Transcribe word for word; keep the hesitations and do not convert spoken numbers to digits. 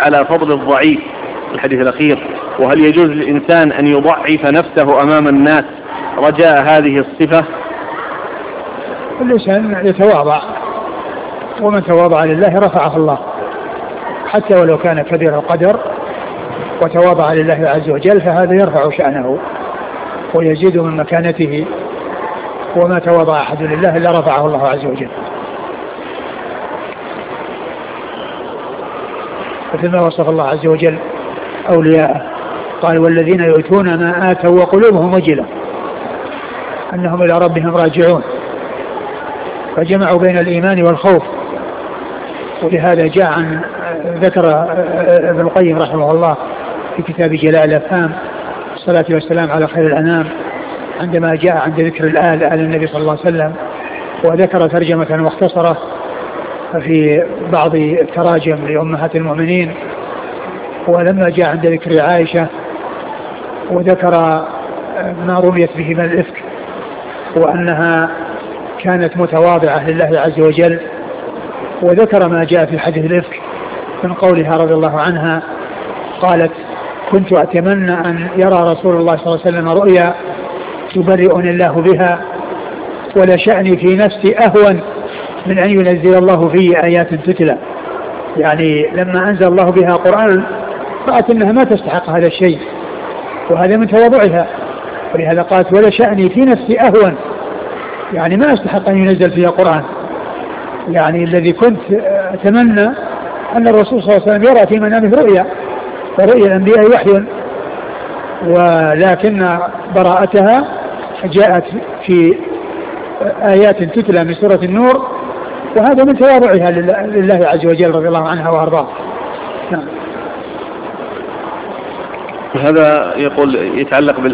على فضل الضعيف الحديث الأخير، وهل يجوز للإنسان أن يضعف نفسه أمام الناس رجاء هذه الصفة؟ الإنسان يتواضع، ومن تواضع لله رفعه الله، حتى ولو كان كبير القدر وتواضع لله عز وجل فهذا يرفع شأنه ويزيد من مكانته، وما تواضع أحد لله إلا رفعه الله عز وجل. مثل ما وصف الله عز وجل أولياءه قال والذين يؤتون ما آتوا وقلوبهم وجلة أنهم إلى ربهم راجعون، فجمعوا بين الإيمان والخوف. ولهذا جاء عن ذكر ابن القيم رحمه الله في كتاب جلاء الأفهام الصلاة والسلام على خير الأنام، عندما جاء عند ذكر الآل آل النبي صلى الله عليه وسلم، وذكر ترجمة مختصرة في بعض التراجم لأمهات المؤمنين، ولما جاء عند ذكر عائشة وذكر ما رميت به من الإفك وأنها كانت متواضعة لله عز وجل، وذكر ما جاء في حديث الإفك من قولها رضي الله عنها قالت كنت أتمنى أن يرى رسول الله صلى الله عليه وسلم رؤيا يبرئني الله بها، ولشأني في نفسي أهون من أن ينزل الله في آيات تتلى. يعني لما أنزل الله بها قرآن رأت أنها ما تستحق هذا الشيء، وهذا من تواضعها، ولهذا قالت ولشأني في نفسي أهون، يعني ما أستحق أن ينزل فيها قرآن. يعني الذي كنت أتمنى أن الرسول صلى الله عليه وسلم يرى في منامه رؤيا، ورؤيا الأنبياء وحي، ولكن براءتها جاءت في آيات تتلى من سورة النور، وهذا من تواضعها لله عز وجل رضي الله عنها وأرضاه. نعم. هذا يقول يتعلق بال